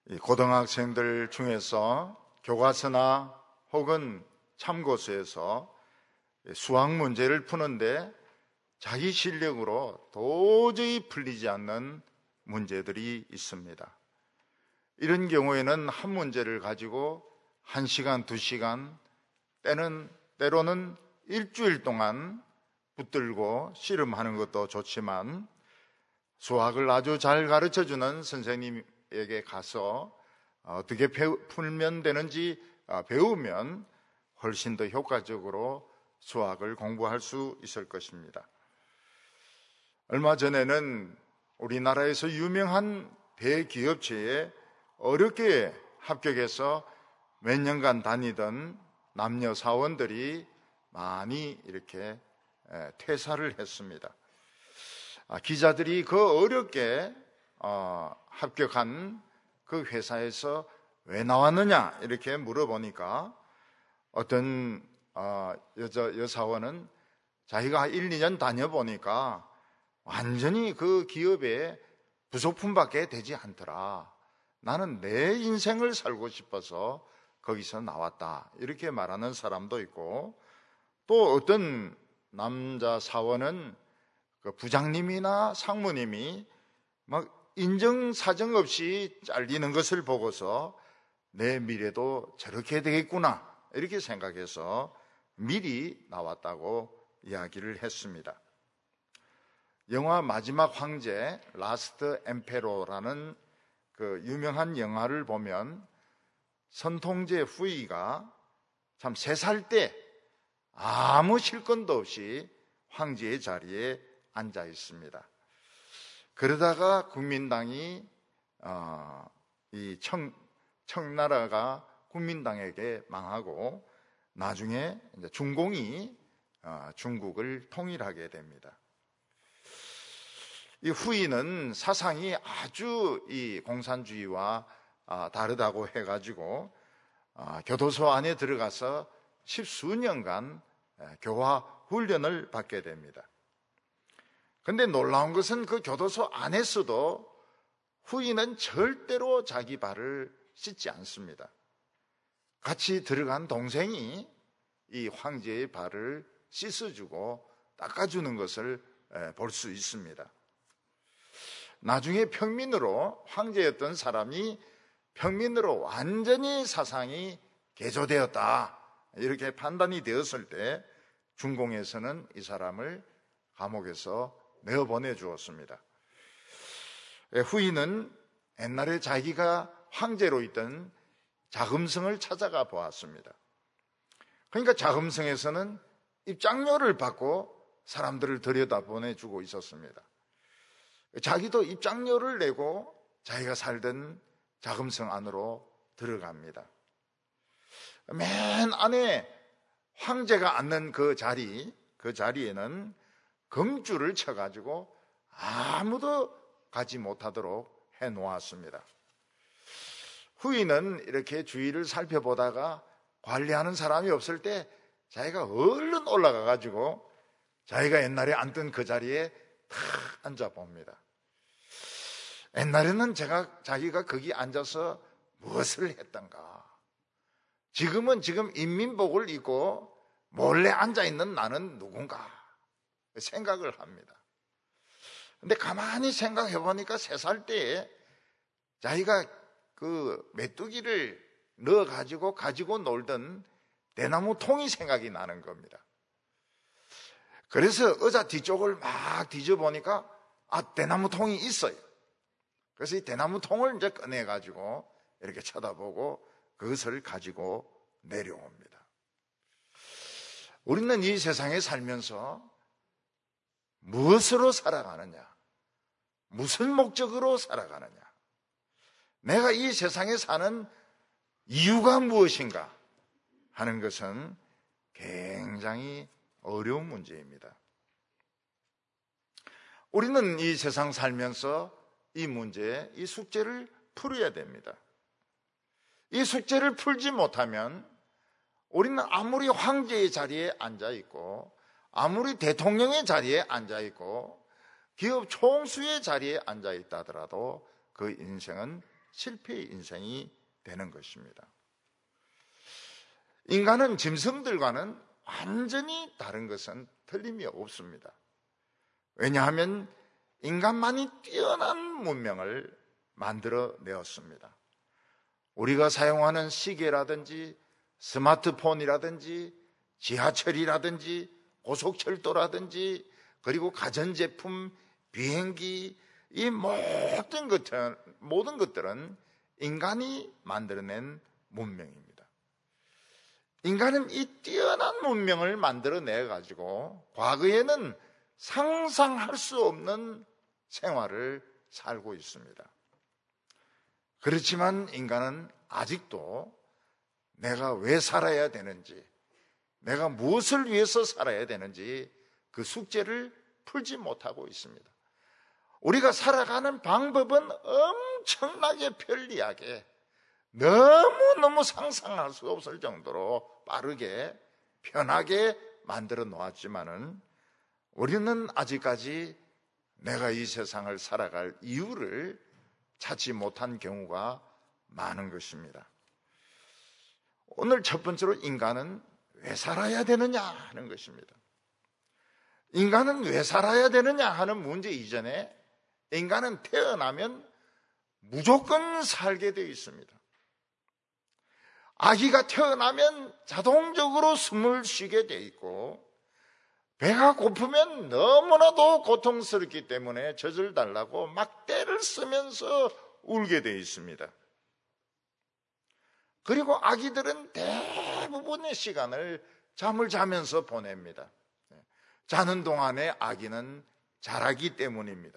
이 고등학생들 중에서 교과서나 혹은 참고서에서 수학 문제를 푸는데 자기 실력으로 도저히 풀리지 않는 문제들이 있습니다. 이런 경우에는 한 문제를 가지고 1시간, 2시간, 때로는 일주일 동안 붙들고 씨름하는 것도 좋지만 수학을 아주 잘 가르쳐주는 선생님에게 가서 어떻게 풀면 되는지 배우면 훨씬 더 효과적으로 수학을 공부할 수 있을 것입니다. 얼마 전에는 우리나라에서 유명한 대기업체에 어렵게 합격해서 몇 년간 다니던 남녀 사원들이 많이 이렇게 퇴사를 했습니다. 기자들이 그 어렵게 합격한 그 회사에서 왜 나왔느냐 이렇게 물어보니까 어떤 여사원은 자기가 1, 2년 다녀보니까 완전히 그 기업에 부속품밖에 되지 않더라. 나는 내 인생을 살고 싶어서 거기서 나왔다. 이렇게 말하는 사람도 있고, 또 어떤 남자 사원은 그 부장님이나 상무님이 막 인정사정 없이 잘리는 것을 보고서 내 미래도 저렇게 되겠구나 이렇게 생각해서 미리 나왔다고 이야기를 했습니다. 영화 마지막 황제 라스트 엠페로라는 그 유명한 영화를 보면 선통제 후이가 참 3살 때 아무 실권도 없이 황제의 자리에 앉아 있습니다. 그러다가 국민당이 이 청나라가 국민당에게 망하고 나중에 이제 중공이 중국을 통일하게 됩니다. 이 후이는 사상이 아주 이 공산주의와 다르다고 해가지고 교도소 안에 들어가서 10수년간 교화 훈련을 받게 됩니다. 그런데 놀라운 것은 그 교도소 안에서도 후이는 절대로 자기 발을 씻지 않습니다. 같이 들어간 동생이 이 황제의 발을 씻어주고 닦아주는 것을 볼 수 있습니다. 나중에 평민으로 황제였던 사람이 평민으로 완전히 사상이 개조되었다 이렇게 판단이 되었을 때 중공에서는 이 사람을 감옥에서 내어보내 주었습니다. 후이는 옛날에 자기가 황제로 있던 자금성을 찾아가 보았습니다. 그러니까 자금성에서는 입장료를 받고 사람들을 들여다보내주고 있었습니다. 자기도 입장료를 내고 자기가 살던 자금성 안으로 들어갑니다. 맨 안에 황제가 앉는 그 자리에는 금줄을 쳐가지고 아무도 가지 못하도록 해놓았습니다. 후이는 이렇게 주위를 살펴보다가 관리하는 사람이 없을 때 자기가 얼른 올라가가지고 자기가 옛날에 앉던 그 자리에 탁 앉아봅니다. 옛날에는 자기가 거기 앉아서 무엇을 했던가? 지금 인민복을 입고 몰래 앉아있는 나는 누군가? 생각을 합니다. 근데 가만히 생각해 보니까 3살 때에 자기가 그 메뚜기를 넣어가지고 가지고 놀던 대나무 통이 생각이 나는 겁니다. 그래서 의자 뒤쪽을 막 뒤져보니까 대나무 통이 있어요. 그래서 이 대나무 통을 이제 꺼내가지고 이렇게 쳐다보고 그것을 가지고 내려옵니다. 우리는 이 세상에 살면서 무엇으로 살아가느냐? 무슨 목적으로 살아가느냐? 내가 이 세상에 사는 이유가 무엇인가 하는 것은 굉장히 어려운 문제입니다. 우리는 이 세상 살면서 이 문제, 이 숙제를 풀어야 됩니다. 이 숙제를 풀지 못하면 우리는 아무리 황제의 자리에 앉아있고 아무리 대통령의 자리에 앉아있고 기업 총수의 자리에 앉아있다 하더라도 그 인생은 실패의 인생이 되는 것입니다. 인간은 짐승들과는 완전히 다른 것은 틀림이 없습니다. 왜냐하면 인간만이 뛰어난 문명을 만들어내었습니다. 우리가 사용하는 시계라든지 스마트폰이라든지 지하철이라든지 고속철도라든지 그리고 가전제품, 비행기, 이 모든 것들은 인간이 만들어낸 문명입니다. 인간은 이 뛰어난 문명을 만들어내가지고 과거에는 상상할 수 없는 생활을 살고 있습니다. 그렇지만 인간은 아직도 내가 왜 살아야 되는지, 내가 무엇을 위해서 살아야 되는지 그 숙제를 풀지 못하고 있습니다. 우리가 살아가는 방법은 엄청나게 편리하게 너무너무 상상할 수 없을 정도로 빠르게 편하게 만들어 놓았지만은 우리는 아직까지 내가 이 세상을 살아갈 이유를 찾지 못한 경우가 많은 것입니다. 오늘 첫 번째로 인간은 왜 살아야 되느냐 하는 것입니다. 인간은 왜 살아야 되느냐 하는 문제 이전에 인간은 태어나면 무조건 살게 되어 있습니다. 아기가 태어나면 자동적으로 숨을 쉬게 되어 있고 배가 고프면 너무나도 고통스럽기 때문에 젖을 달라고 막 떼를 쓰면서 울게 되어 있습니다. 그리고 아기들은 대부분의 시간을 잠을 자면서 보냅니다. 자는 동안에 아기는 자라기 때문입니다.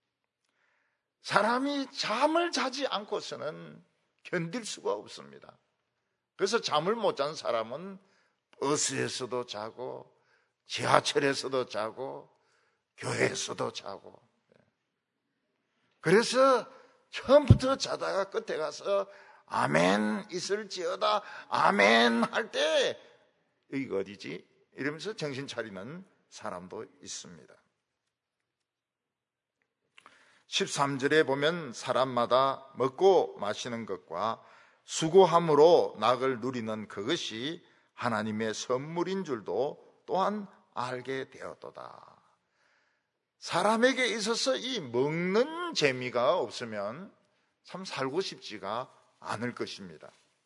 사람이 잠을 자지 않고서는 견딜 수가 없습니다. 그래서 잠을 못 잔 사람은 버스에서도 자고 지하철에서도 자고 교회에서도 자고, 그래서 처음부터 자다가 끝에 가서 아멘 있을지어다 아멘 할 때 여기가 어디지? 이러면서 정신 차리는 사람도 있습니다. 13절에 보면 사람마다 먹고 마시는 것과 수고함으로 낙을 누리는 그것이 하나님의 선물인 줄도 또한 알게 되었도다. 사람에게 있어서 이 먹는 재미가 없으면 참 살고 싶지가 않을 것입니다.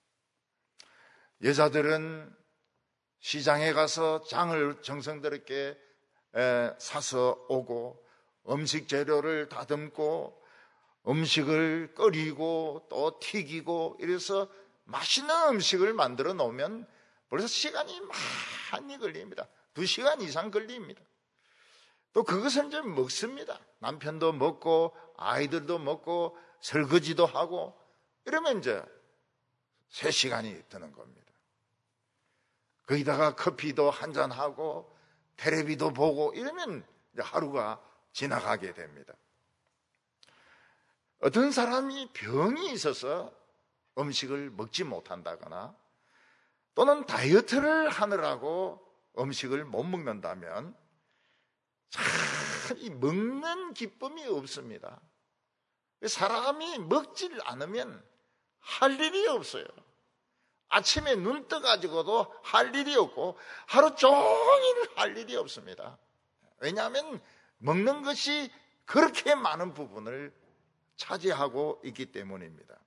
여자들은 시장에 가서 장을 정성스럽게 사서 오고 음식 재료를 다듬고 음식을 끓이고 또 튀기고 이래서 맛있는 음식을 만들어 놓으면 벌써 시간이 많이 걸립니다. 2시간 이상 걸립니다. 또 그것을 이제 먹습니다. 남편도 먹고 아이들도 먹고 설거지도 하고 이러면 이제 3시간이 드는 겁니다. 거기다가 커피도 한잔하고 텔레비도 보고 이러면 이제 하루가 지나가게 됩니다. 어떤 사람이 병이 있어서 음식을 먹지 못한다거나 또는 다이어트를 하느라고 음식을 못 먹는다면 참 이 먹는 기쁨이 없습니다. 사람이 먹질 않으면 할 일이 없어요. 아침에 눈 떠가지고도 할 일이 없고 하루 종일 할 일이 없습니다. 왜냐하면 먹는 것이 그렇게 많은 부분을 차지하고 있기 때문입니다.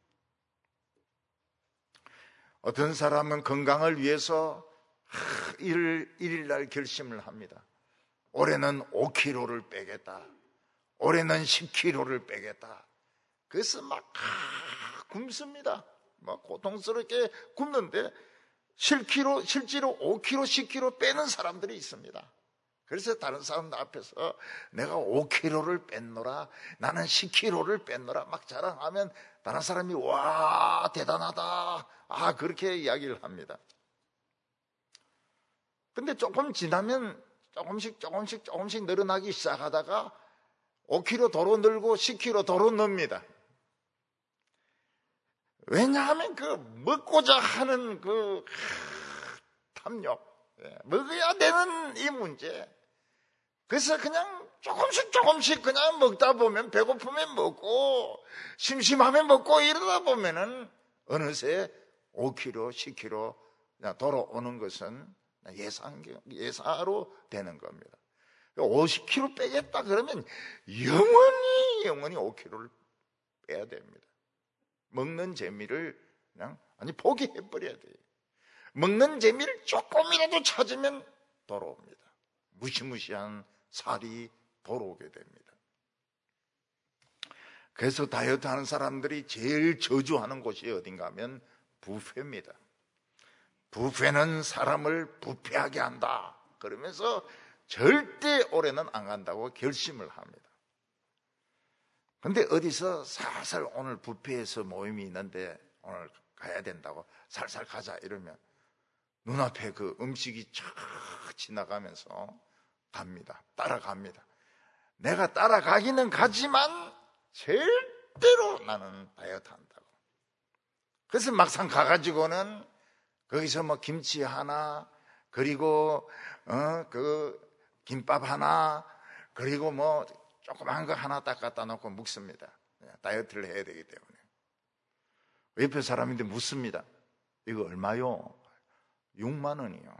어떤 사람은 건강을 위해서 일일날 결심을 합니다. 올해는 5kg를 빼겠다. 올해는 10kg를 빼겠다. 그래서 막 굶습니다. 막 고통스럽게 굶는데 실제로 5kg, 10kg 빼는 사람들이 있습니다. 그래서 다른 사람들 앞에서 내가 5kg를 뺐노라, 나는 10kg를 뺐노라 막 자랑하면 다른 사람이 와 대단하다, 그렇게 이야기를 합니다. 근데 조금 지나면 조금씩 늘어나기 시작하다가 5kg 도로 늘고 10kg 도로 늡니다. 왜냐하면 그 먹고자 하는 그 탐욕, 먹어야 되는 이 문제, 그래서 그냥 조금씩 그냥 먹다 보면 배고프면 먹고 심심하면 먹고 이러다 보면은 어느새 5kg, 10kg 그냥 돌아오는 것은 예사로 되는 겁니다. 50kg 빼겠다 그러면 영원히 5kg를 빼야 됩니다. 먹는 재미를 그냥 포기해버려야 돼요. 먹는 재미를 조금이라도 찾으면 돌아옵니다. 무시무시한 살이 돌아오게 됩니다. 그래서 다이어트 하는 사람들이 제일 저주하는 곳이 어딘가 하면 뷔페입니다. 뷔페는 사람을 부패하게 한다 그러면서 절대 올해는 안 간다고 결심을 합니다. 근데 어디서 살살 오늘 뷔페에서 모임이 있는데 오늘 가야 된다고 살살 가자 이러면 눈앞에 그 음식이 쫙 지나가면서 갑니다. 따라갑니다. 내가 따라가기는 가지만 절대로 나는 다이어트 한다고. 그래서 막상 가가지고는 거기서 뭐 김치 하나, 그리고 그 김밥 하나, 그리고 뭐 조그만 거 하나 딱 갖다 놓고 묵습니다. 다이어트를 해야 되기 때문에. 옆에 사람인데 묻습니다. 이거 얼마요? 6만 원이요.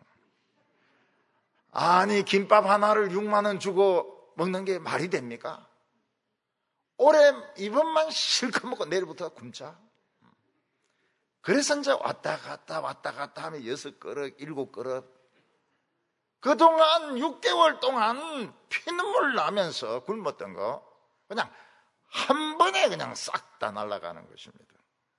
아니 김밥 하나를 6만 원 주고 먹는 게 말이 됩니까? 올해 이번만 실컷 먹고 내일부터 굶자. 그래서 이제 왔다 갔다 하면 6그릇, 7그릇. 그동안 6개월 동안 피눈물 나면서 굶었던 거 그냥 한 번에 그냥 싹 다 날아가는 것입니다.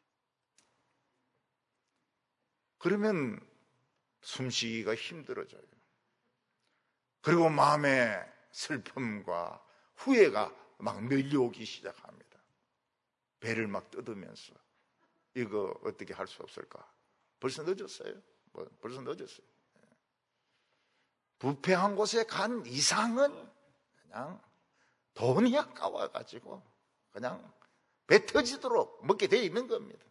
그러면 숨쉬기가 힘들어져요. 그리고 마음에 슬픔과 후회가 막 밀려오기 시작합니다. 배를 막 뜯으면서 이거 어떻게 할 수 없을까? 벌써 늦었어요. 벌써 늦었어요. 부패한 곳에 간 이상은 그냥 돈이 아까워가지고 그냥 배 터지도록 먹게 돼 있는 겁니다.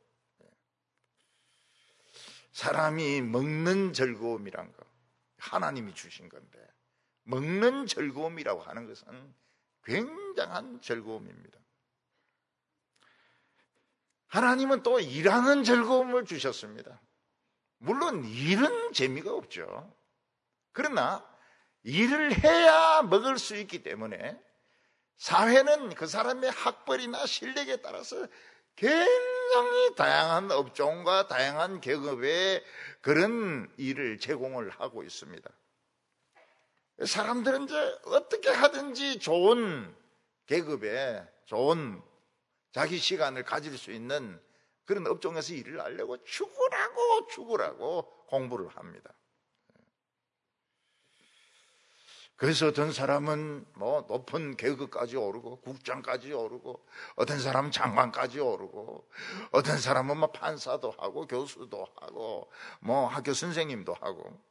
사람이 먹는 즐거움이란 거 하나님이 주신 건데 먹는 즐거움이라고 하는 것은 굉장한 즐거움입니다. 하나님은 또 일하는 즐거움을 주셨습니다. 물론 일은 재미가 없죠. 그러나 일을 해야 먹을 수 있기 때문에 사회는 그 사람의 학벌이나 실력에 따라서 굉장히 다양한 업종과 다양한 계급의 그런 일을 제공을 하고 있습니다. 사람들은 이제 어떻게 하든지 좋은 계급에 좋은 자기 시간을 가질 수 있는 그런 업종에서 일을 하려고 죽으라고 공부를 합니다. 그래서 어떤 사람은 뭐 높은 계급까지 오르고 국장까지 오르고 어떤 사람은 장관까지 오르고 어떤 사람은 뭐 판사도 하고 교수도 하고 뭐 학교 선생님도 하고.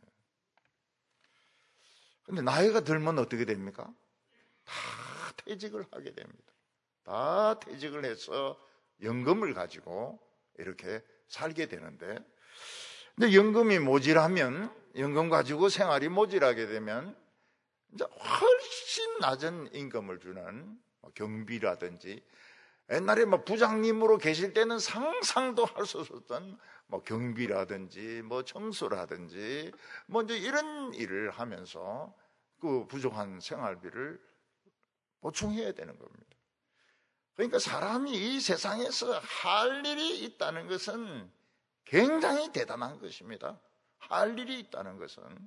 근데 나이가 들면 어떻게 됩니까? 다 퇴직을 하게 됩니다. 다 퇴직을 해서 연금을 가지고 이렇게 살게 되는데, 근데 연금이 모자라면 연금 가지고 생활이 모자라게 되면 이제 훨씬 낮은 임금을 주는 경비라든지, 옛날에 뭐 부장님으로 계실 때는 상상도 할 수 없었던 뭐 경비라든지 뭐 청소라든지 뭐 이제 이런 일을 하면서 그 부족한 생활비를 보충해야 되는 겁니다. 그러니까 사람이 이 세상에서 할 일이 있다는 것은 굉장히 대단한 것입니다. 할 일이 있다는 것은.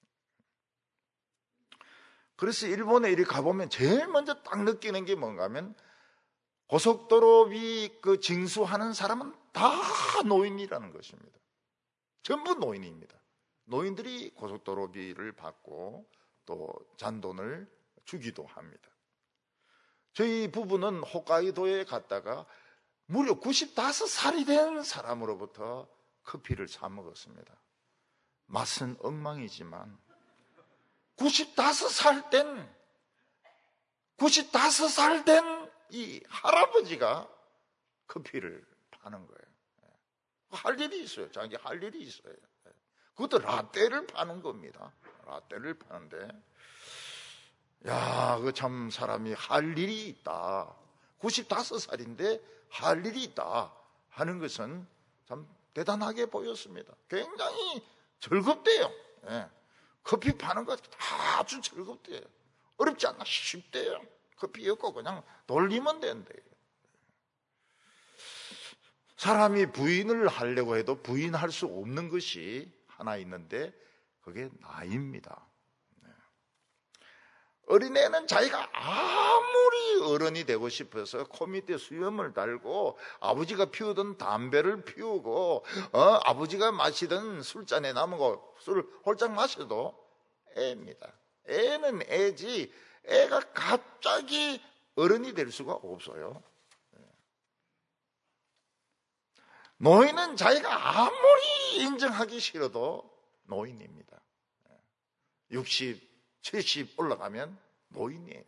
그래서 일본에 이리 가보면 제일 먼저 딱 느끼는 게 뭔가 하면 고속도로비 그 징수하는 사람은 다 노인이라는 것입니다. 전부 노인입니다. 노인들이 고속도로비를 받고 또 잔돈을 주기도 합니다. 저희 부부는 홋카이도에 갔다가 무려 95살이 된 사람으로부터 커피를 사 먹었습니다. 맛은 엉망이지만 95살 된 이 할아버지가 커피를 파는 거예요. 할 일이 있어요. 자기 할 일이 있어요. 그것도 라떼를 파는 겁니다. 라떼를 파는데 야, 그 참 사람이 할 일이 있다. 95살인데 할 일이 있다 하는 것은 참 대단하게 보였습니다. 굉장히 즐겁대요. 예. 커피 파는 거 아주 즐겁대요. 어렵지 않나? 쉽대요. 커피 엮고 그냥 돌리면 된대요. 사람이 부인을 하려고 해도 부인할 수 없는 것이 하나 있는데 그게 나이입니다. 어린애는 자기가 아무리 어른이 되고 싶어서 코 밑에 수염을 달고 아버지가 피우던 담배를 피우고 아버지가 마시던 술잔에 남은 거 술을 홀짝 마셔도 애입니다. 애는 애지 애가 갑자기 어른이 될 수가 없어요. 노인은 자기가 아무리 인정하기 싫어도 노인입니다. 60, 70 올라가면 노인이에요.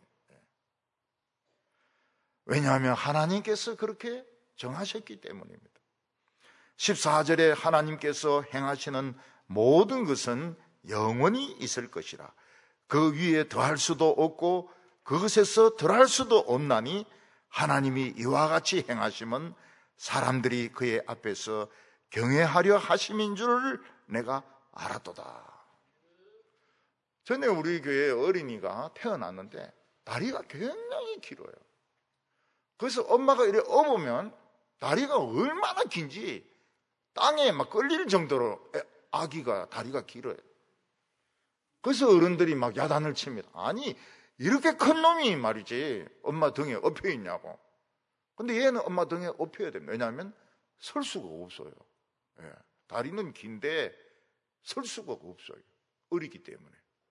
왜냐하면 하나님께서 그렇게 정하셨기 때문입니다. 14절에 하나님께서 행하시는 모든 것은 영원히 있을 것이라. 그 위에 더할 수도 없고 그것에서 덜할 수도 없나니 하나님이 이와 같이 행하심은 사람들이 그의 앞에서 경외하려 하심인 줄을 내가 알았도다. 전에 우리 교회 어린이가 태어났는데 다리가 굉장히 길어요. 그래서 엄마가 이렇게 업으면 다리가 얼마나 긴지 땅에 막 끌릴 정도로 아기가 다리가 길어요. 그래서 어른들이 막 야단을 칩니다. 아니 이렇게 큰 놈이 말이지 엄마 등에 엎여 있냐고. 근데 얘는 엄마 등에 엎여야 됩니다. 왜냐하면 설 수가 없어요. 예. 다리는 긴데 설 수가 없어요. 어리기 때문에.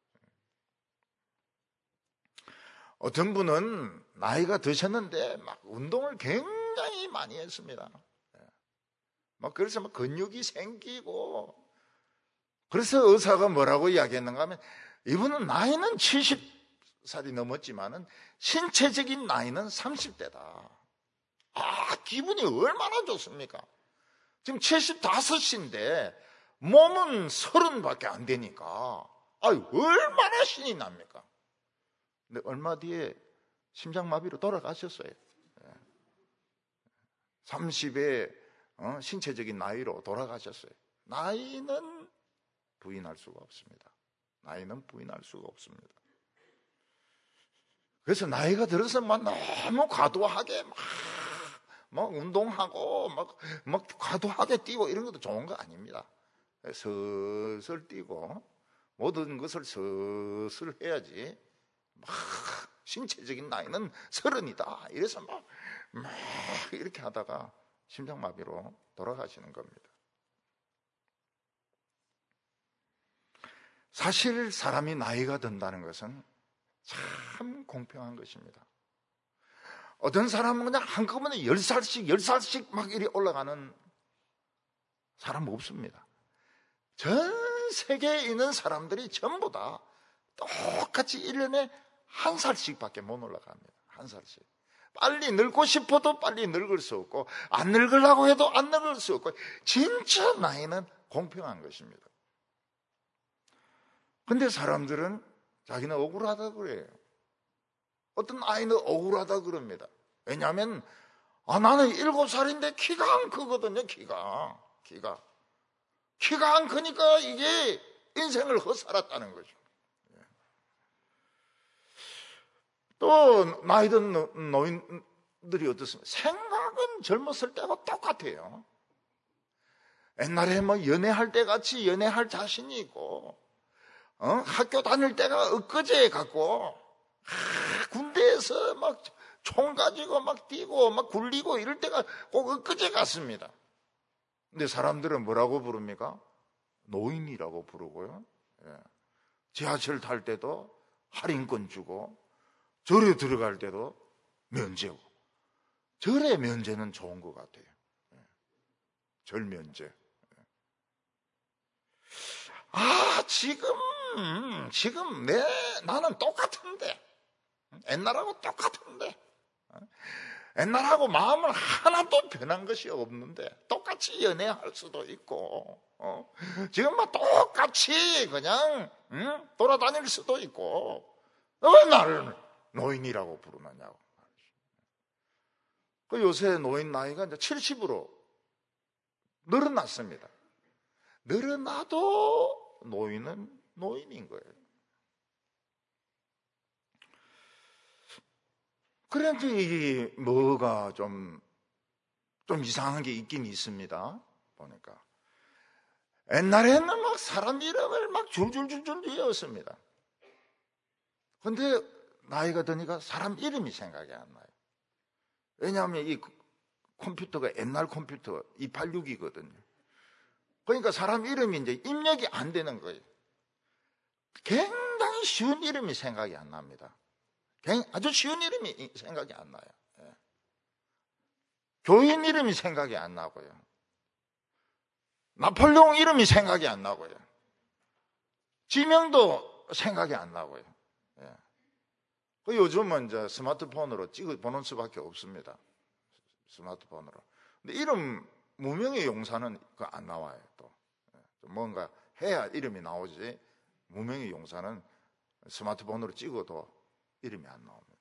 어떤 분은 나이가 드셨는데 막 운동을 굉장히 많이 했습니다. 막 그래서 막 근육이 생기고, 그래서 의사가 뭐라고 이야기했는가 하면 이분은 나이는 70살이 넘었지만은 신체적인 나이는 30대다. 아, 기분이 얼마나 좋습니까? 지금 75인데 몸은 30밖에 안 되니까 얼마나 신이 납니까? 근데 얼마 뒤에 심장마비로 돌아가셨어요. 30의 신체적인 나이로 돌아가셨어요. 나이는 부인할 수가 없습니다. 나이는 부인할 수가 없습니다. 그래서 나이가 들어서 막 너무 과도하게 막 운동하고 막 과도하게 뛰고 이런 것도 좋은 거 아닙니다. 슬슬 뛰고 모든 것을 슬슬 해야지. 막 신체적인 나이는 30이다. 이래서 막 이렇게 하다가 심장마비로 돌아가시는 겁니다. 사실 사람이 나이가 든다는 것은 참 공평한 것입니다. 어떤 사람은 그냥 한꺼번에 10살씩 막 이리 올라가는 사람 없습니다. 전 세계에 있는 사람들이 전부 다 똑같이 1년에 1살씩 밖에 못 올라갑니다. 1살씩. 빨리 늙고 싶어도 빨리 늙을 수 없고, 안 늙으려고 해도 안 늙을 수 없고, 진짜 나이는 공평한 것입니다. 근데 사람들은 자기는 억울하다 그래요. 어떤 아이는 억울하다 그럽니다. 왜냐하면 나는 7살인데 키가 안 크거든요. 키가 안 크니까 이게 인생을 헛살았다는 거죠. 또 나이 든 노인들이 어떻습니까? 생각은 젊었을 때하고 똑같아요. 옛날에 뭐 연애할 때 같이 연애할 자신이 있고, 학교 다닐 때가 엊그제 같고, 군대에서 막 총 가지고 막 뛰고 막 굴리고 이럴 때가 꼭 엊그제 같습니다. 근데 사람들은 뭐라고 부릅니까? 노인이라고 부르고요. 지하철 탈 때도 할인권 주고, 절에 들어갈 때도 면제고. 절의 면제는 좋은 것 같아요. 절 면제. 지금 나는 똑같은데, 옛날하고 똑같은데, 옛날하고 마음은 하나도 변한 것이 없는데 똑같이 연애할 수도 있고, 지금 막 똑같이 그냥 돌아다닐 수도 있고, 왜 나를 노인이라고 부르느냐고. 그 요새 노인 나이가 이제 70으로 늘어났습니다. 늘어나도 노인은 노인인 거예요. 그런데 이 뭐가 좀 이상한 게 있긴 있습니다. 보니까 옛날에는 막 사람 이름을 막 줄줄줄줄 외웠습니다. 근데 나이가 드니까 사람 이름이 생각이 안 나요. 왜냐하면 이 컴퓨터가 옛날 컴퓨터 286이거든요. 그러니까 사람 이름이 이제 입력이 안 되는 거예요. 굉장히 쉬운 이름이 생각이 안 납니다. 아주 쉬운 이름이 생각이 안 나요. 예. 교인 이름이 생각이 안 나고요. 나폴레옹 이름이 생각이 안 나고요. 지명도 생각이 안 나고요. 예. 그 요즘은 이제 스마트폰으로 찍어 보는 수밖에 없습니다. 스마트폰으로. 근데 이름 무명의 용사는 그 안 나와요. 또 뭔가 해야 이름이 나오지. 무명의 용사는 스마트폰으로 찍어도 이름이 안 나옵니다.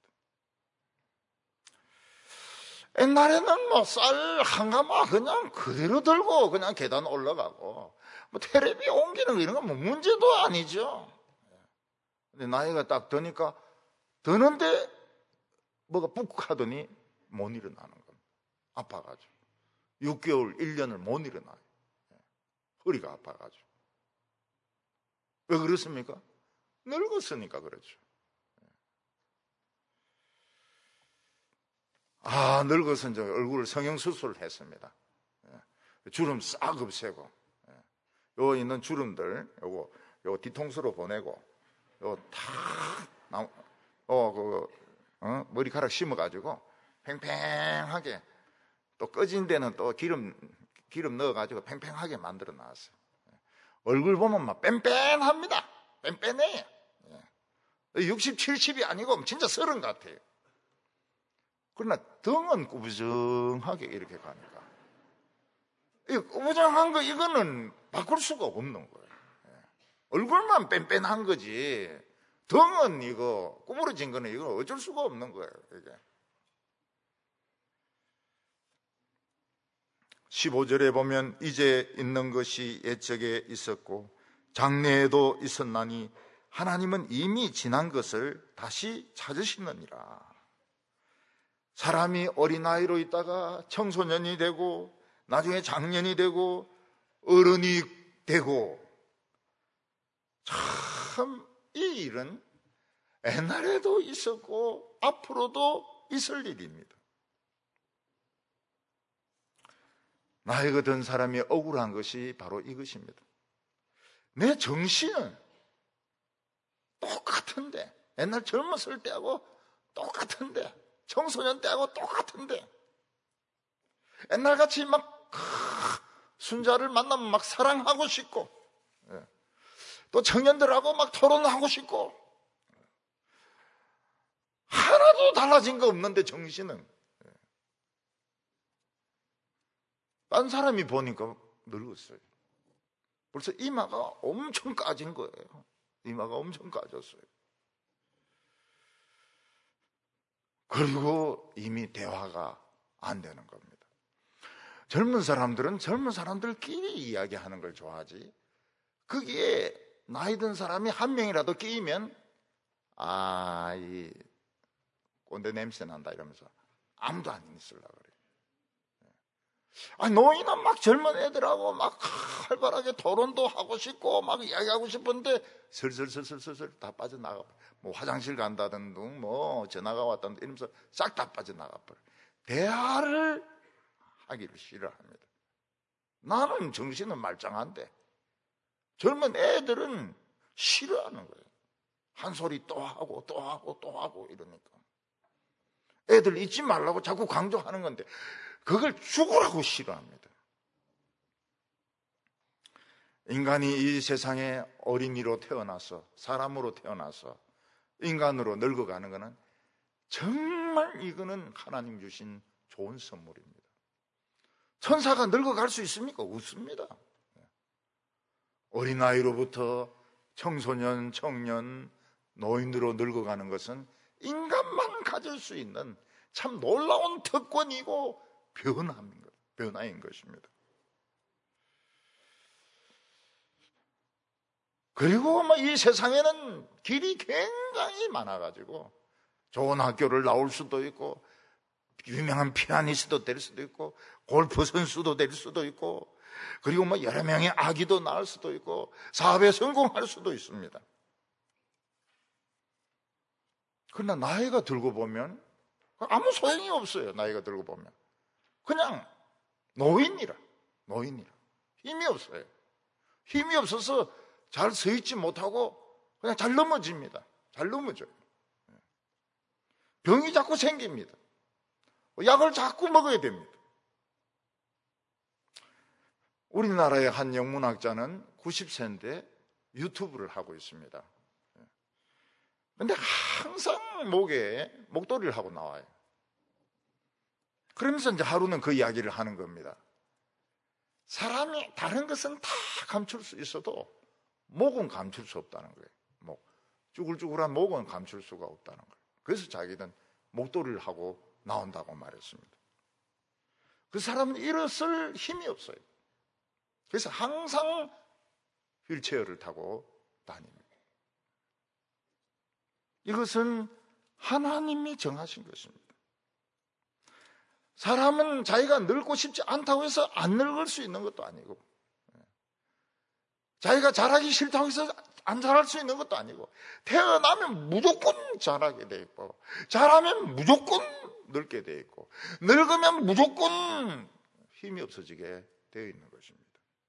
옛날에는 뭐 쌀 한 가마 그냥 그대로 들고 그냥 계단 올라가고 뭐 텔레비 옮기는 거 이런 건 뭐 문제도 아니죠. 근데 나이가 딱 드니까 드는데 뭐가 푹 하더니 못 일어나는 겁니다. 아파가지고 6개월, 1년을 못 일어나요. 허리가 아파가지고. 왜 그렇습니까? 늙었으니까 그렇죠. 늙어서 이제 얼굴을 성형수술을 했습니다. 주름 싹 없애고, 요 있는 주름들, 요거 뒤통수로 보내고, 머리카락 심어가지고, 팽팽하게, 또 꺼진 데는 또 기름 넣어가지고 팽팽하게 만들어 놨어요. 얼굴 보면 막 뺀뺀합니다. 뺀뺀해요. 60, 70이 아니고 진짜 30 같아요. 그러나 등은 꾸부정하게 이렇게 가니까. 이 꾸부정한 거 이거는 바꿀 수가 없는 거예요. 얼굴만 뺀뺀한 거지. 등은 이거 구부러진 거는 이거 어쩔 수가 없는 거예요. 이게. 15절에 보면 이제 있는 것이 옛적에 있었고 장래에도 있었나니 하나님은 이미 지난 것을 다시 찾으시느니라. 사람이 어린아이로 있다가 청소년이 되고 나중에 장년이 되고 어른이 되고, 참 이 일은 옛날에도 있었고 앞으로도 있을 일입니다. 나이가 든 사람이 억울한 것이 바로 이것입니다. 내 정신은 똑같은데, 옛날 젊었을 때하고 똑같은데, 청소년 때하고 똑같은데, 옛날같이 막 순자를 만나면 막 사랑하고 싶고, 또 청년들하고 막 토론하고 싶고, 하나도 달라진 거 없는데 정신은. 딴 사람이 보니까 늙었어요. 벌써 이마가 엄청 까진 거예요. 이마가 엄청 까졌어요. 그리고 이미 대화가 안 되는 겁니다. 젊은 사람들은 젊은 사람들끼리 이야기하는 걸 좋아하지, 거기에 나이 든 사람이 한 명이라도 끼면 이 꼰대 냄새 난다 이러면서 아무도 안 있으려고 그래요. 노인은 막 젊은 애들하고 막 활발하게 토론도 하고 싶고 막 이야기하고 싶은데 슬슬 다 빠져나가. 뭐 화장실 간다든 등, 뭐 전화가 왔다든 이러면서 싹 다 빠져나가 버려. 대화를 하기를 싫어합니다. 나는 정신은 말짱한데 젊은 애들은 싫어하는 거예요. 한 소리 또 하고 또 하고 또 하고 이러니까. 애들 잊지 말라고 자꾸 강조하는 건데 그걸 죽으라고 싫어합니다. 인간이 이 세상에 어린이로 태어나서, 사람으로 태어나서 인간으로 늙어가는 것은 정말 이거는 하나님 주신 좋은 선물입니다. 천사가 늙어갈 수 있습니까? 없습니다. 어린아이로부터 청소년, 청년, 노인으로 늙어가는 것은 인간만 가질 수 있는 참 놀라운 특권이고 변화인 것입니다. 그리고 이 세상에는 길이 굉장히 많아가지고 좋은 학교를 나올 수도 있고 유명한 피아니스트도 될 수도 있고 골프 선수도 될 수도 있고 그리고 여러 명의 아기도 낳을 수도 있고 사업에 성공할 수도 있습니다. 그러나 나이가 들고 보면 아무 소용이 없어요. 나이가 들고 보면 그냥 노인이라 힘이 없어요. 힘이 없어서 잘 서 있지 못하고 그냥 잘 넘어집니다. 잘 넘어져요. 병이 자꾸 생깁니다. 약을 자꾸 먹어야 됩니다. 우리나라의 한 영문학자는 90세인데 유튜브를 하고 있습니다. 그런데 항상 목에 목도리를 하고 나와요. 그러면서 이제 하루는 그 이야기를 하는 겁니다. 사람이 다른 것은 다 감출 수 있어도 목은 감출 수 없다는 거예요. 쭈글쭈글한 목은 감출 수가 없다는 거예요. 그래서 자기는 목도리를 하고 나온다고 말했습니다. 그 사람은 일어설 힘이 없어요. 그래서 항상 휠체어를 타고 다닙니다. 이것은 하나님이 정하신 것입니다. 사람은 자기가 늙고 싶지 않다고 해서 안 늙을 수 있는 것도 아니고 자기가 자라기 싫다고 해서 안 자랄 수 있는 것도 아니고 태어나면 무조건 자라게 돼 있고 자라면 무조건 늙게 돼 있고 늙으면 무조건 힘이 없어지게 되어 있는 것입니다.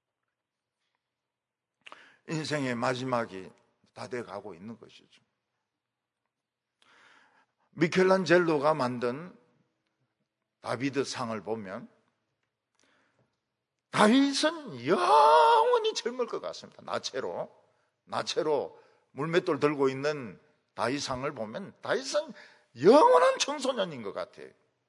인생의 마지막이 다 돼가고 있는 것이죠. 미켈란젤로가 만든 다비드 상을 보면 다윗은 영원히 젊을 것 같습니다. 나체로 물맷돌 들고 있는 다윗상을 보면 다윗은 영원한 청소년인 것 같아요.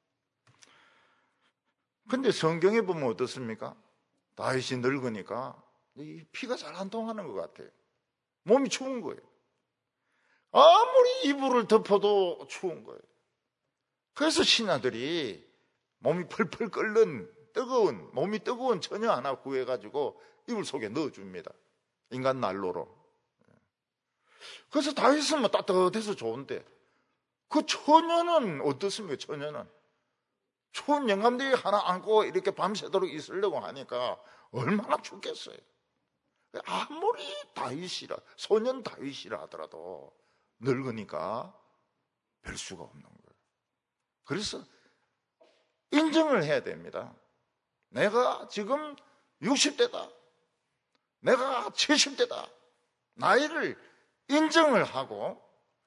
근데 성경에 보면 어떻습니까? 다윗이 늙으니까 이 피가 잘 안 통하는 것 같아요. 몸이 추운 거예요. 아무리 이불을 덮어도 추운 거예요. 그래서 신하들이 몸이 펄펄 끓는 몸이 뜨거운 처녀 하나 구해가지고 이불 속에 넣어줍니다. 인간 난로로. 그래서 다윗은 따뜻해서 좋은데 그 처녀는 어떻습니까? 처녀는 추운 영감대기 하나 안고 이렇게 밤새도록 있으려고 하니까 얼마나 춥겠어요. 아무리 소년 다윗이라 하더라도 늙으니까 별 수가 없는 거예요. 그래서 인정을 해야 됩니다. 내가 지금 60대다. 내가 70대다. 나이를 인정을 하고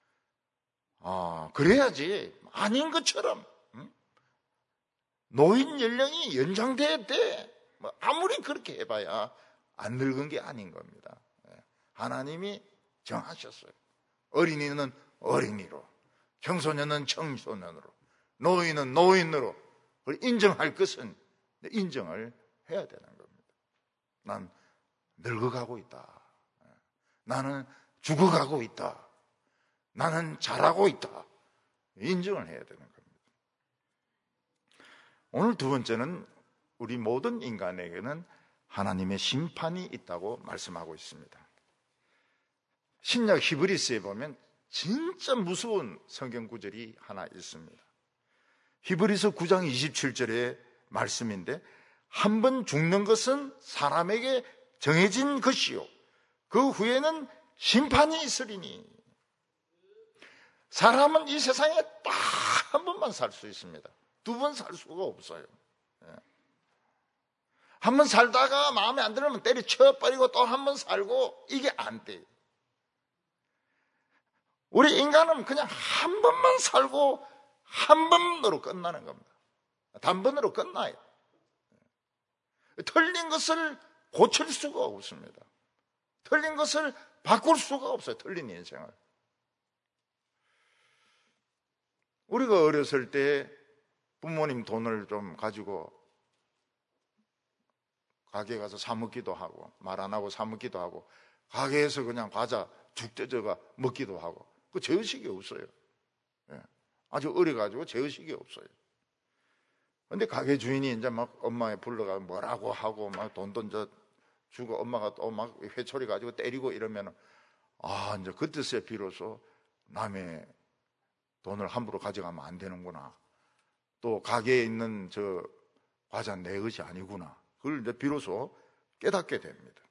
그래야지 아닌 것처럼 노인 연령이 연장돼야 돼. 아무리 그렇게 해봐야 안 늙은 게 아닌 겁니다. 하나님이 정하셨어요. 어린이는 어린이로, 청소년은 청소년으로, 노인은 노인으로 인정할 것은 인정을 해야 되는 겁니다. 난 늙어가고 있다. 나는 죽어가고 있다. 나는 잘하고 있다. 인정을 해야 되는 겁니다. 오늘 두 번째는 우리 모든 인간에게는 하나님의 심판이 있다고 말씀하고 있습니다. 신약 히브리서에 보면 진짜 무서운 성경 구절이 하나 있습니다. 히브리서 9장 27절의 말씀인데 한 번 죽는 것은 사람에게 정해진 것이요 그 후에는 심판이 있으리니. 사람은 이 세상에 딱 한 번만 살 수 있습니다. 두 번 살 수가 없어요. 한 번 살다가 마음에 안 들으면 때려쳐버리고 또 한 번 살고 이게 안 돼요. 우리 인간은 그냥 한 번만 살고 한 번으로 끝나는 겁니다. 단번으로 끝나요. 틀린 것을 고칠 수가 없습니다. 틀린 것을 바꿀 수가 없어요. 틀린 인생을. 우리가 어렸을 때 부모님 돈을 좀 가지고 가게에 가서 사 먹기도 하고 말 안 하고 사 먹기도 하고 가게에서 그냥 과자 죽 뜯어가 먹기도 하고 그 제의식이 없어요. 예. 아주 어려가지고 제의식이 없어요. 근데 가게 주인이 이제 막 엄마에 불러가 뭐라고 하고 막 돈 주고 엄마가 또 막 회초리 가지고 때리고 이러면 이제 그때서야 비로소 남의 돈을 함부로 가져가면 안 되는구나. 또 가게에 있는 저 과자 내 것이 아니구나. 그걸 이제 비로소 깨닫게 됩니다.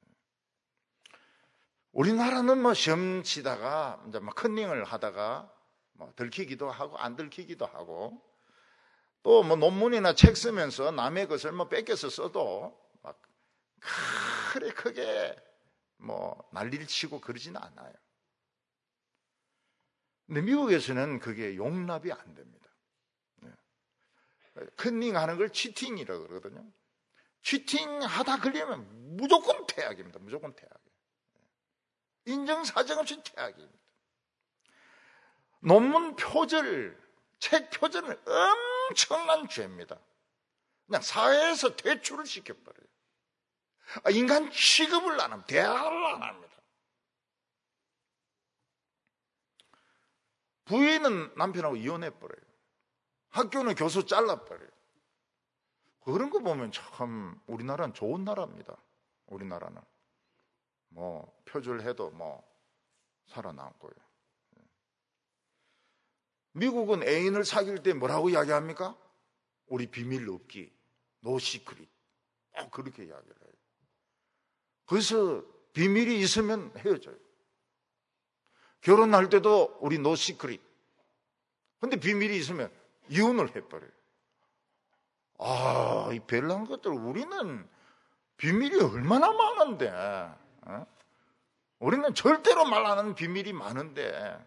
우리나라는 뭐 시험 치다가 이제 막 컨닝을 하다가 뭐 들키기도 하고 안 들키기도 하고 또 뭐 논문이나 책 쓰면서 남의 것을 뭐 뺏겨서 써도 막 그래 크게 뭐 난리를 치고 그러지는 않아요. 근데 미국에서는 그게 용납이 안 됩니다. 컨닝하는 걸 치팅이라고 그러거든요. 치팅하다 걸리면 무조건 퇴학입니다. 무조건 퇴학. 인정사정 없이 퇴학입니다. 논문 표절, 책 표절은 엄청난 죄입니다. 그냥 사회에서 퇴출을 시켜버려요. 인간 취급을 안 합니다. 대화를 안 합니다. 부인은 남편하고 이혼해버려요. 학교는 교수 잘라버려요. 그런 거 보면 참 우리나라는 좋은 나라입니다. 우리나라는 뭐 표절해도 뭐 살아남고요. 미국은 애인을 사귈 때 뭐라고 이야기합니까? 우리 비밀 없기, no secret. 그렇게 이야기를 해요. 그래서 비밀이 있으면 헤어져요. 결혼할 때도 우리 no secret. 근데 비밀이 있으면 이혼을 해버려요. 이 별난 것들, 우리는 비밀이 얼마나 많은데, 우리는 절대로 말 안 하는 비밀이 많은데,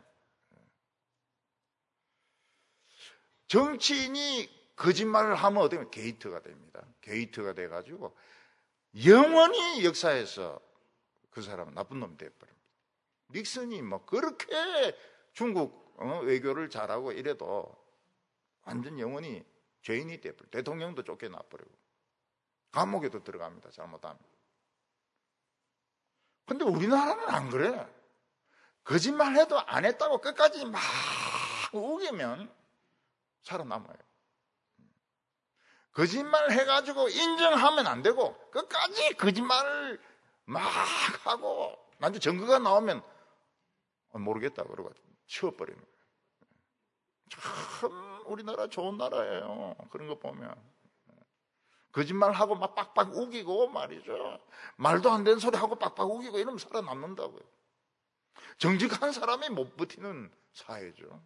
정치인이 거짓말을 하면 어떻게 되면 게이트가 됩니다. 게이트가 돼가지고 영원히 역사에서 그 사람은 나쁜 놈이 돼버립니다. 닉슨이 뭐 그렇게 중국 외교를 잘하고 이래도 완전 영원히 죄인이 돼버려요. 대통령도 쫓겨나버리고 감옥에도 들어갑니다. 잘못하면. 근데 우리나라는 안 그래. 거짓말해도 안 했다고 끝까지 막 우기면 살아남아요. 거짓말 해가지고 인정하면 안 되고 끝까지 거짓말을 막 하고 나중에 증거가 나오면 모르겠다 그러고 치워버리는 거예요. 참 우리나라 좋은 나라예요. 그런 거 보면 거짓말하고 막 빡빡 우기고 말이죠. 말도 안 되는 소리 하고 빡빡 우기고 이러면 살아남는다고요. 정직한 사람이 못 버티는 사회죠.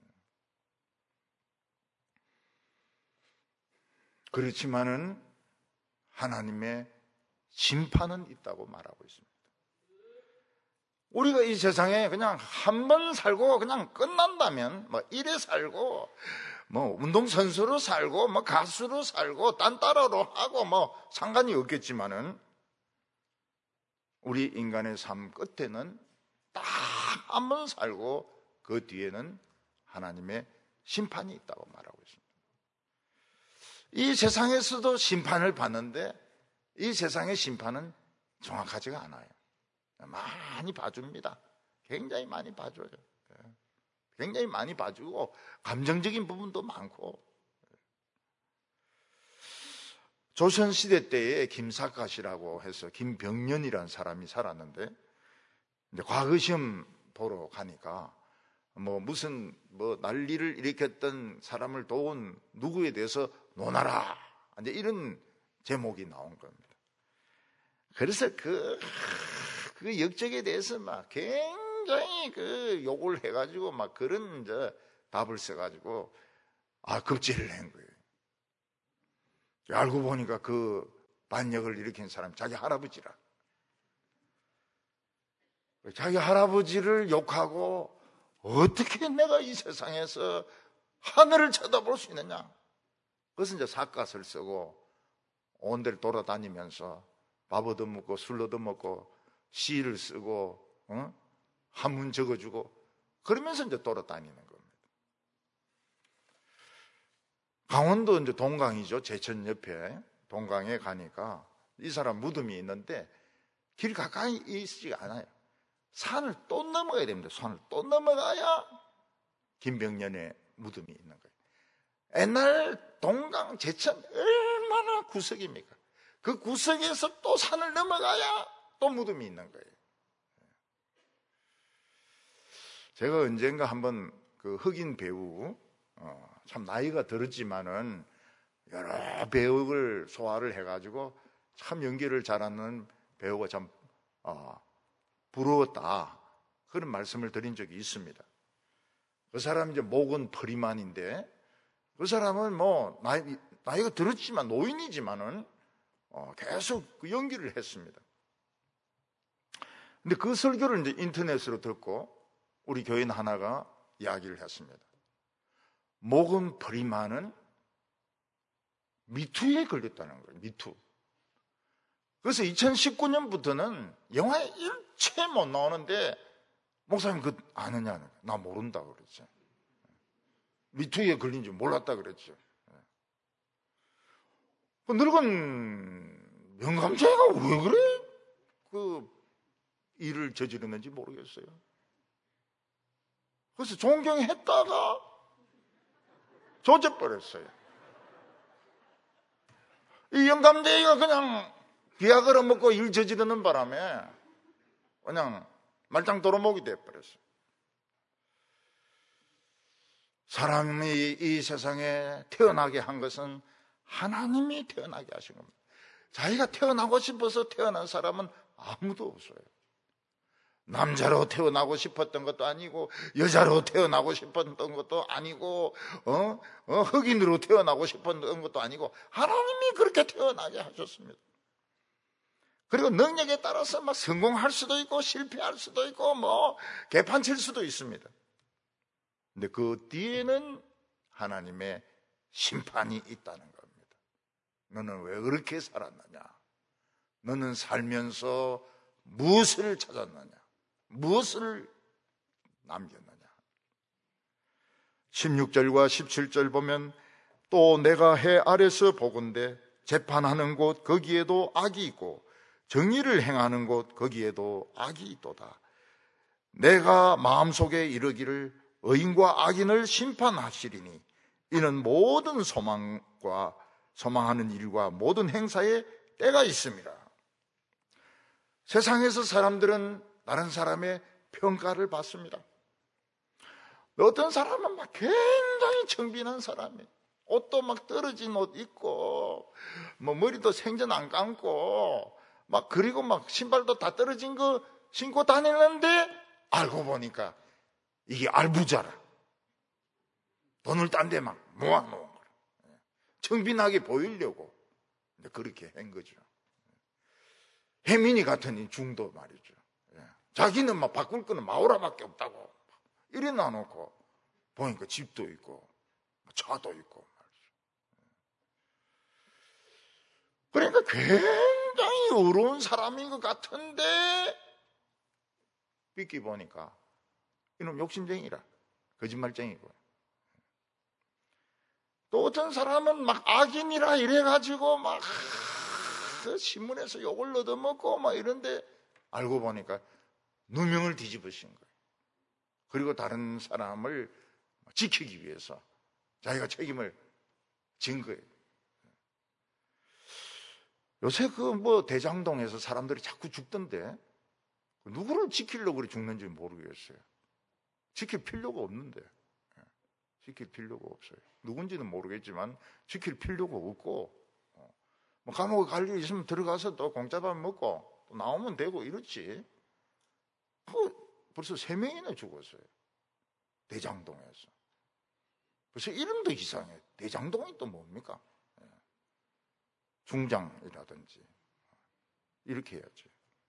그렇지만은 하나님의 심판은 있다고 말하고 있습니다. 우리가 이 세상에 그냥 한 번 살고 그냥 끝난다면 뭐 이래 살고 뭐 운동선수로 살고 뭐 가수로 살고 딴따라로 하고 뭐 상관이 없겠지만은 우리 인간의 삶 끝에는 딱 한 번 살고 그 뒤에는 하나님의 심판이 있다고 말하고 있습니다. 이 세상에서도 심판을 받는데 이 세상의 심판은 정확하지가 않아요. 많이 봐줍니다. 굉장히 많이 봐줘요. 굉장히 많이 봐주고 감정적인 부분도 많고. 조선시대 때에 김사갓이라고 해서 김병년이라는 사람이 살았는데 이제 과거시험 보러 가니까 무슨 난리를 일으켰던 사람을 도운 누구에 대해서 논하라. 이제 이런 제목이 나온 겁니다. 그래서 그 역적에 대해서 막 굉장히 욕을 해가지고 막 그런 이제 답을 써가지고 급제를 한 거예요. 알고 보니까 그 반역을 일으킨 사람이 자기 할아버지라. 자기 할아버지를 욕하고 어떻게 내가 이 세상에서 하늘을 쳐다볼 수 있느냐. 그래서 이제 삿갓을 쓰고 온 데를 돌아다니면서 밥 얻어먹고 술 얻어먹고 시를 쓰고 한문 적어주고 그러면서 이제 돌아다니는 겁니다. 강원도 이제 동강이죠. 제천 옆에 동강에 가니까 이 사람 무덤이 있는데 길 가까이 있지가 않아요. 산을 또 넘어가야 됩니다. 산을 또 넘어가야 김병년의 무덤이 있는 거예요. 옛날 동강 제천 얼마나 구석입니까? 그 구석에서 또 산을 넘어가야 또 무덤이 있는 거예요. 제가 언젠가 한번 그 흑인 배우, 참 나이가 들었지만은 여러 배역을 소화를 해가지고 참 연기를 잘하는 배우가 참 부러웠다, 그런 말씀을 드린 적이 있습니다. 그 사람이 이제 모건 프리만인데, 그 사람은 뭐 나이가 들었지만 노인이지만은 계속 그 연기를 했습니다. 근데 그 설교를 이제 인터넷으로 듣고 우리 교인 하나가 이야기를 했습니다. 모건 프리만은 미투에 걸렸다는 거예요. 미투. 그래서 2019년부터는 영화에 일체 못 나오는데, 목사님 그거 아느냐는, 나 모른다 그랬죠. 미투에 걸린 줄 몰랐다 그랬죠. 그 늙은 영감자가 왜 그래 그 일을 저지르는지 모르겠어요. 그래서 존경했다가 조져버렸어요. 이 영감쟁이가 그냥 비약을 먹고 일 저지르는 바람에 그냥 말짱 도루묵이 돼버렸어요. 사람이 이 세상에 태어나게 한 것은 하나님이 태어나게 하신 겁니다. 자기가 태어나고 싶어서 태어난 사람은 아무도 없어요. 남자로 태어나고 싶었던 것도 아니고, 여자로 태어나고 싶었던 것도 아니고, 흑인으로 태어나고 싶었던 것도 아니고, 하나님이 그렇게 태어나게 하셨습니다. 그리고 능력에 따라서 막 성공할 수도 있고 실패할 수도 있고 뭐 개판 칠 수도 있습니다. 근데 그 뒤에는 하나님의 심판이 있다는 겁니다. 너는 왜 그렇게 살았느냐? 너는 살면서 무엇을 찾았느냐? 무엇을 남겼느냐? 16절과 17절 보면, 또 내가 해 아래서 보건대 재판하는 곳 거기에도 악이 있고 정의를 행하는 곳 거기에도 악이 있도다. 내가 마음속에 이르기를 의인과 악인을 심판하시리니 이는 모든 소망하는 일과 모든 행사에 때가 있습니다. 세상에서 사람들은 다른 사람의 평가를 받습니다. 어떤 사람은 막 굉장히 청빈한 사람이에요. 옷도 막 떨어진 옷 입고, 뭐 머리도 생전 안 감고, 막 그리고 막 신발도 다 떨어진 거 신고 다니는데 알고 보니까 이게 알부자라. 돈을 딴 데 막 모아놓은 거라. 청빈하게 보이려고 그렇게 한 거죠. 혜민이 같은 이 중도 말이죠. 자기는 막 바꿀 거는 마오라밖에 없다고 이래 놔놓고 보니까 집도 있고 차도 있고 말이죠. 그러니까 굉장히 어려운 사람인 것 같은데 삐끼 보니까 이놈 욕심쟁이라, 거짓말쟁이고, 또 어떤 사람은 막 악인이라 이래가지고 막 신문에서 욕을 얻어먹고 막 이런데 알고 보니까 누명을 뒤집으신 거예요. 그리고 다른 사람을 지키기 위해서 자기가 책임을 진 거예요. 요새 그 뭐 대장동에서 사람들이 자꾸 죽던데 누구를 지키려고 그래 죽는지 모르겠어요. 지킬 필요가 없는데. 지킬 필요가 없어요. 누군지는 모르겠지만 지킬 필요가 없고, 뭐 감옥에 갈 일 있으면 들어가서 또 공짜밥 먹고 또 나오면 되고 이렇지. 벌써 3명이나 죽었어요. 대장동에서. 벌써 이름도 이상해. 대장동이 또 뭡니까? 중장이라든지 이렇게 해야지.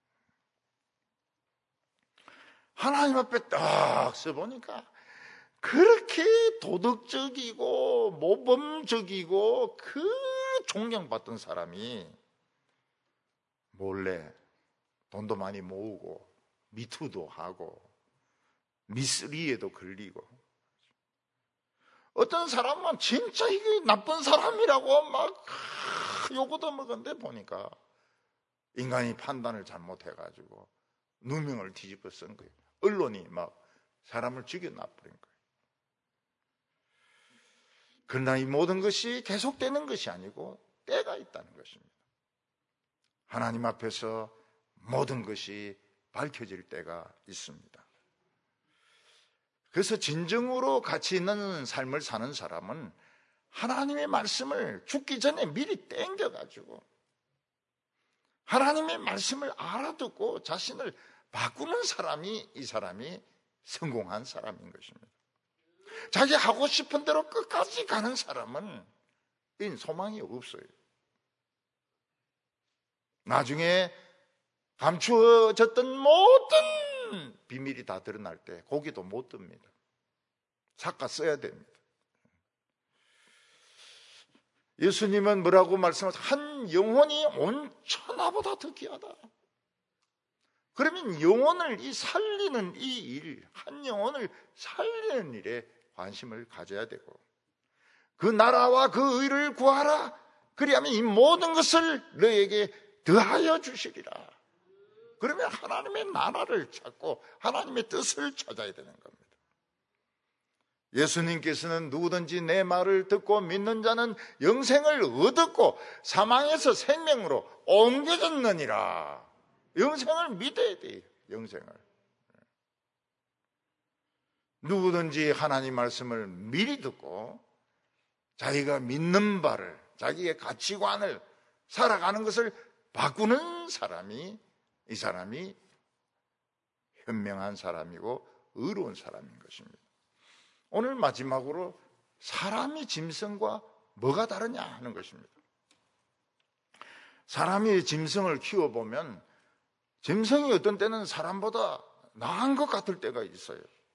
하나님 앞에 딱 서보니까 그렇게 도덕적이고 모범적이고 그 존경받던 사람이 몰래 돈도 많이 모으고 미투도 하고 미쓰리에도 걸리고, 어떤 사람은 진짜 이게 나쁜 사람이라고 막 요거도 먹었는데 보니까 인간이 판단을 잘못해가지고 누명을 뒤집어 쓴 거예요. 언론이 막 사람을 죽여놔버린 거예요. 그러나 이 모든 것이 계속되는 것이 아니고 때가 있다는 것입니다. 하나님 앞에서 모든 것이 밝혀질 때가 있습니다. 그래서 진정으로 가치 있는 삶을 사는 사람은 하나님의 말씀을 죽기 전에 미리 땡겨가지고 하나님의 말씀을 알아듣고 자신을 바꾸는 사람이 이 사람이 성공한 사람인 것입니다. 자기 하고 싶은 대로 끝까지 가는 사람은 소망이 없어요. 나중에 감추어졌던 모든 비밀이 다 드러날 때 고기도 못 듭니다. 삭가 써야 됩니다. 예수님은 뭐라고 말씀하세요? 한 영혼이 온 천하보다 더 귀하다. 그러면 영혼을 살리는 이 일, 한 영혼을 살리는 일에 관심을 가져야 되고 그 나라와 그 의를 구하라. 그리하면 이 모든 것을 너에게 더하여 주시리라. 그러면 하나님의 나라를 찾고 하나님의 뜻을 찾아야 되는 겁니다. 예수님께서는 누구든지 내 말을 듣고 믿는 자는 영생을 얻었고 사망에서 생명으로 옮겨졌느니라. 영생을 믿어야 돼요. 영생을. 누구든지 하나님 말씀을 미리 듣고 자기가 믿는 바를, 자기의 가치관을 살아가는 것을 바꾸는 사람이, 이 사람이 현명한 사람이고 의로운 사람인 것입니다. 오늘 마지막으로 사람이 짐승과 뭐가 다르냐 하는 것입니다. 사람이 짐승을 키워보면 짐승이 어떤 때는 사람보다 나은 것 같을 때가 있어요.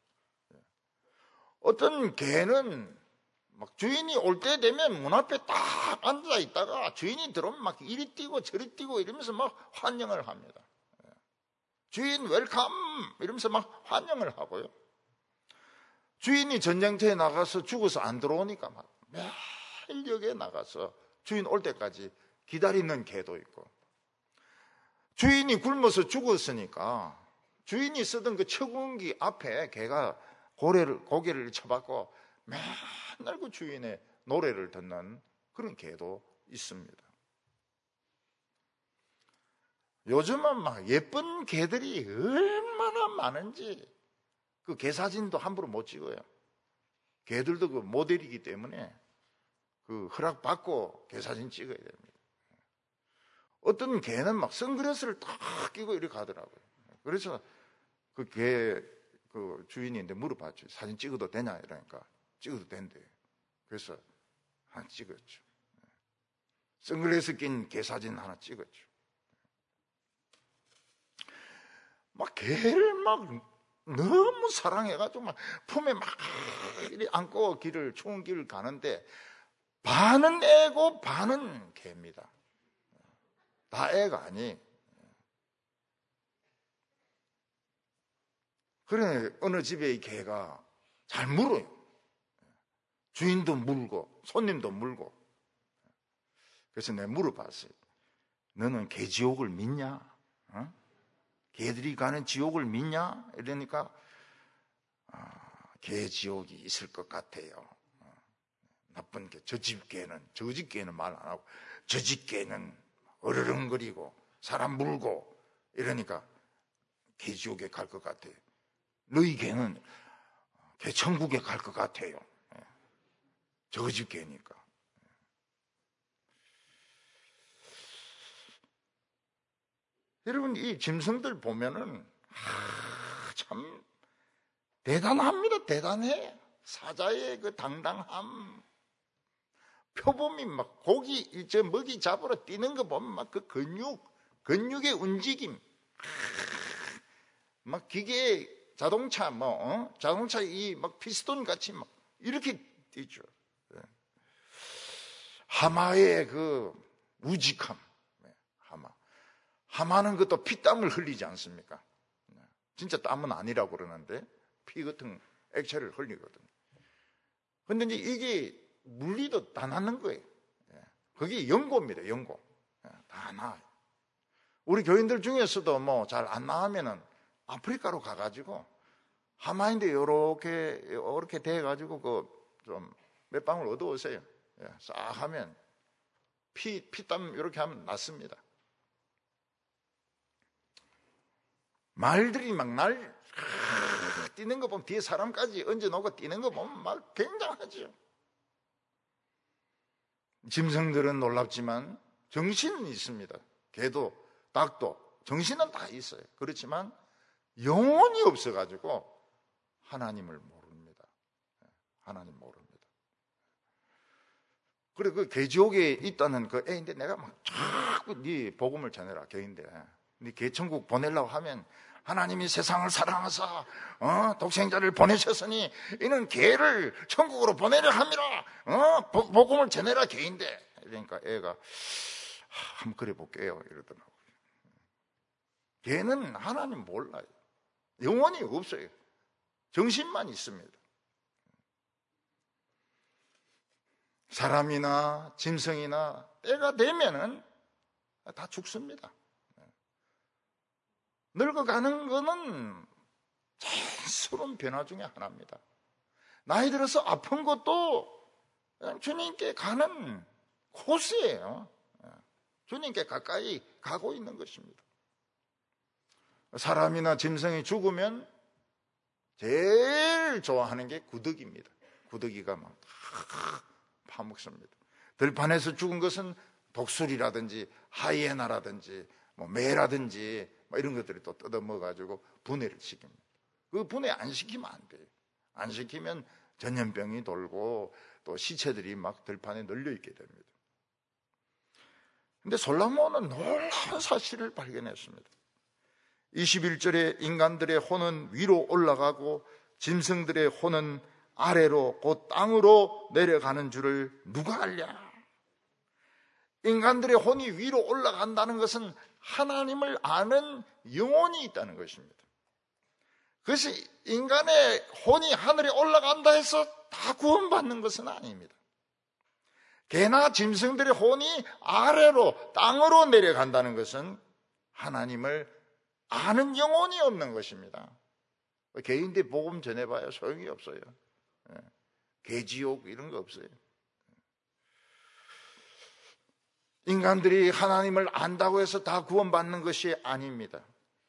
어떤 개는 막 주인이 올 때 되면 문 앞에 딱 앉아 있다가 주인이 들어오면 막 이리 뛰고 저리 뛰고 이러면서 막 환영을 합니다. 주인 웰컴 이러면서 막 환영을 하고요. 주인이 전쟁터에 나가서 죽어서 안 들어오니까 막 매일 역에 나가서 주인 올 때까지 기다리는 개도 있고, 주인이 굶어서 죽었으니까 주인이 쓰던 그 처군기 앞에 개가 고개를 쳐박고 맨날 그 주인의 노래를 듣는 그런 개도 있습니다. 요즘은 막 예쁜 개들이 얼마나 많은지 그 개 사진도 함부로 못 찍어요. 개들도 그 모델이기 때문에 그 허락 받고 개 사진 찍어야 됩니다. 어떤 개는 막 선글라스를 딱 끼고 이렇게 가더라고요. 그래서 그 개 그 주인인데 물어봤죠. 사진 찍어도 되냐 이러니까 찍어도 된대요. 그래서 하나 찍었죠. 선글라스 낀 개 사진 하나 찍었죠. 막 개를 막 너무 사랑해가지고 막 품에 막 이리 안고 추운 길을 가는데 반은 애고 반은 개입니다. 다 애가 아니. 그래 어느 집에 이 개가 잘 물어요. 주인도 물고 손님도 물고. 그래서 내가 물어봤어요. 너는 개지옥을 믿냐? 어? 개들이 가는 지옥을 믿냐? 이러니까 개지옥이 있을 것 같아요. 나쁜 개, 저 집 개는 말 안 하고 저 집 개는 어르렁거리고 사람 물고 이러니까 개지옥에 갈 것 같아요. 너희 개는 개천국에 갈 것 같아요. 저 집 개니까. 여러분 이 짐승들 보면은 참 대단합니다. 대단해. 사자의 그 당당함, 표범이 막 고기 저 먹이 잡으러 뛰는 거 보면 막 그 근육의 움직임, 막 기계 자동차 자동차 이 막 피스톤 같이 막 이렇게 뛰죠. 하마의 그 우직함, 하마는 그것도 피땀을 흘리지 않습니까? 진짜 땀은 아니라고 그러는데 피 같은 액체를 흘리거든요. 근데 이제 이게 물리도 다 나는 거예요. 그게 연고입니다. 연고. 다 나와요. 우리 교인들 중에서도 뭐 잘 안 나오면은 아프리카로 가가지고 하마인데 요렇게 돼가지고 그 좀 몇 방울 얻어오세요. 싹 하면 피땀 이렇게 하면 낫습니다. 말들이 막 뛰는 거 보면 뒤에 사람까지 얹어놓고 뛰는 거 보면 막 굉장하죠. 짐승들은 놀랍지만 정신은 있습니다. 개도 닭도 정신은 다 있어요. 그렇지만 영혼이 없어가지고 하나님을 모릅니다. 하나님 모릅니다. 그래 그 개지옥에 있다는 그 애인데 내가 막 자꾸 네 복음을 전해라 개인데 네 개천국 보내려고 하면 하나님이 세상을 사랑하사 독생자를 보내셨으니 이는 개를 천국으로 보내려 함이라 복음을 전해라 개인데 그러니까 애가 한번 그래 볼게요 이러더라고요. 개는 하나님 몰라요. 영혼이 없어요. 정신만 있습니다. 사람이나 짐승이나 때가 되면은 다 죽습니다. 늙어가는 거는 자연스러운 변화 중에 하나입니다. 나이 들어서 아픈 것도 주님께 가는 코스예요. 주님께 가까이 가고 있는 것입니다. 사람이나 짐승이 죽으면 제일 좋아하는 게 구더기입니다. 구더기가 막 파먹습니다. 들판에서 죽은 것은 독수리라든지 하이에나라든지 뭐 매라든지 뭐 이런 것들이 또 뜯어먹어가지고 분해를 시킵니다. 그 분해 안 시키면 안 돼요. 안 시키면 전염병이 돌고 또 시체들이 막 들판에 널려있게 됩니다. 근데 솔로몬은 놀라운 사실을 발견했습니다. 21절에 인간들의 혼은 위로 올라가고 짐승들의 혼은 아래로 곧 땅으로 내려가는 줄을 누가 알랴? 인간들의 혼이 위로 올라간다는 것은 하나님을 아는 영혼이 있다는 것입니다. 그래서 인간의 혼이 하늘에 올라간다 해서 다 구원받는 것은 아닙니다. 개나 짐승들의 혼이 아래로 땅으로 내려간다는 것은 하나님을 아는 영혼이 없는 것입니다. 개인데 복음 전해봐야 소용이 없어요. 개지옥 이런 거 없어요. 인간들이 하나님을 안다고 해서 다 구원받는 것이 아닙니다.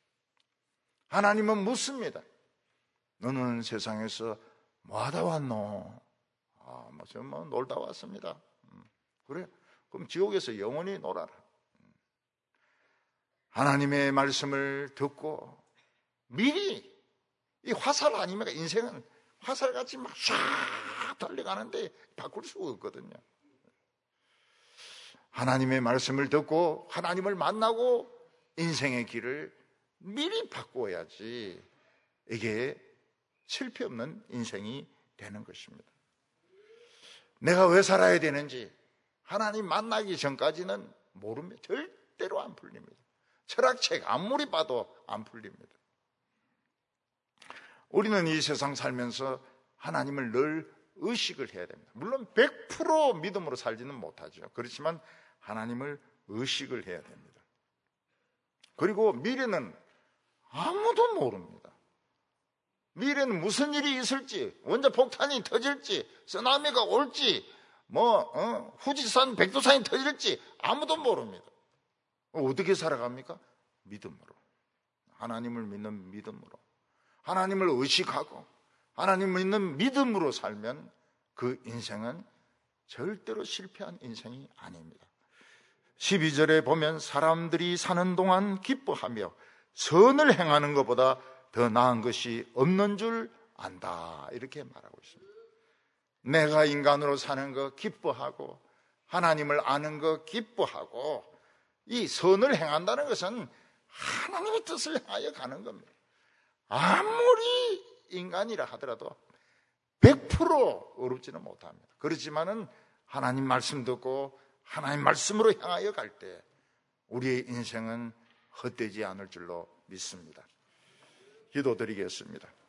하나님은 묻습니다. 너는 세상에서 뭐 하다 왔노? 뭐 놀다 왔습니다. 그래? 그럼 지옥에서 영원히 놀아라. 하나님의 말씀을 듣고 미리 이 화살 아닙니까? 인생은 화살같이 막 쫙 달려가는데 바꿀 수가 없거든요. 하나님의 말씀을 듣고 하나님을 만나고 인생의 길을 미리 바꾸어야지 이게 실패 없는 인생이 되는 것입니다. 내가 왜 살아야 되는지 하나님 만나기 전까지는 모릅니다. 절대로 안 풀립니다. 철학책 아무리 봐도 안 풀립니다. 우리는 이 세상 살면서 하나님을 늘 의식을 해야 됩니다. 물론 100% 믿음으로 살지는 못하죠. 그렇지만 하나님을 의식을 해야 됩니다. 그리고 미래는 아무도 모릅니다. 미래는 무슨 일이 있을지, 원자 폭탄이 터질지, 쓰나미가 올지, 후지산, 백두산이 터질지 아무도 모릅니다. 어떻게 살아갑니까? 믿음으로. 하나님을 믿는 믿음으로. 하나님을 의식하고 하나님을 믿는 믿음으로 살면 그 인생은 절대로 실패한 인생이 아닙니다. 12절에 보면 사람들이 사는 동안 기뻐하며 선을 행하는 것보다 더 나은 것이 없는 줄 안다. 이렇게 말하고 있습니다. 내가 인간으로 사는 거 기뻐하고 하나님을 아는 거 기뻐하고 이 선을 행한다는 것은 하나님의 뜻을 행하여 가는 겁니다. 아무리 인간이라 하더라도 100% 어렵지는 못합니다. 그렇지만은 하나님 말씀 듣고 하나님 말씀으로 향하여 갈 때 우리의 인생은 헛되지 않을 줄로 믿습니다. 기도드리겠습니다.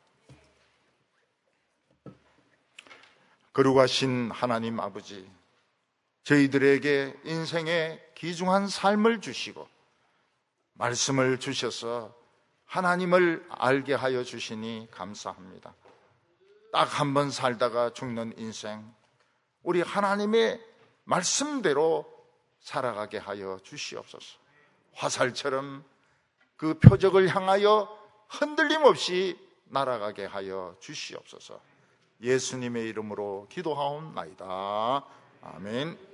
거룩하신 하나님 아버지, 저희들에게 인생의 귀중한 삶을 주시고 말씀을 주셔서 하나님을 알게 하여 주시니 감사합니다. 딱 한 번 살다가 죽는 인생, 우리 하나님의 말씀대로 살아가게 하여 주시옵소서. 화살처럼 그 표적을 향하여 흔들림 없이 날아가게 하여 주시옵소서. 예수님의 이름으로 기도하옵나이다. 아멘.